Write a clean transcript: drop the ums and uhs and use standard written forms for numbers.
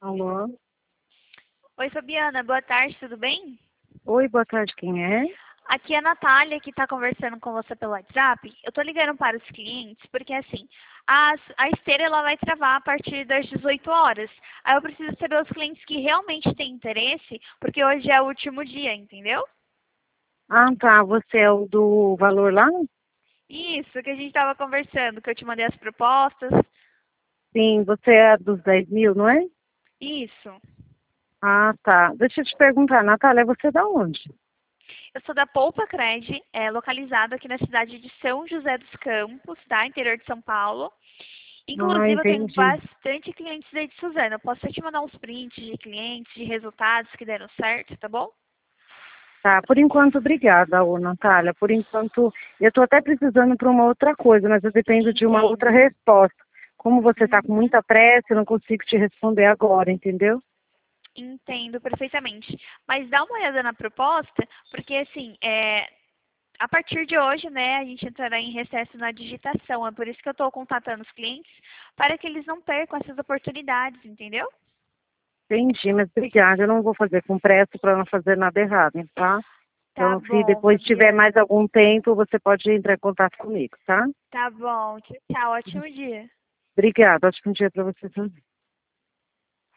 Alô? Oi, Fabiana, boa tarde, tudo bem? Oi, boa tarde, quem é? Aqui é a Natália, que está conversando com você pelo WhatsApp. Eu estou ligando para os clientes porque, assim, a esteira ela vai travar a partir das 18 horas. Aí eu preciso saber os clientes que realmente têm interesse, porque hoje é o último dia, entendeu? Ah, tá, você é o do valor lá? Isso, que a gente estava conversando, que eu te mandei as propostas. Sim, você é dos 10 mil, não é? Isso. Ah, tá. Deixa eu te perguntar, Natália, você é da onde? Eu sou da Poupa Cred, localizado aqui na cidade de São José dos Campos, tá? Interior de São Paulo. Ah, Inclusive, eu tenho entendi. bastante clientes aí de Suzano. Eu posso até te mandar uns prints de clientes, de resultados que deram certo, tá bom? Tá, por enquanto, obrigada, ô, Natália. Por enquanto, eu estou até precisando para uma outra coisa, mas eu dependo de uma outra Entendo. resposta. Como você está com Uhum. muita pressa, eu não consigo te responder agora, entendeu? Entendo perfeitamente. Mas dá uma olhada na proposta, porque assim, a partir de hoje, né, a gente entrará em recesso na digitação. É por isso que eu estou contatando os clientes, para que eles não percam essas oportunidades, entendeu? Entendi, mas obrigada. Eu não vou fazer com pressa para não fazer nada errado, tá? Tá Então, se bom, depois tiver mais Fabiana. algum tempo, você pode entrar em contato comigo, tá? Tá bom. Tchau, tchau. Ótimo dia. Obrigada. Ótimo dia para você também.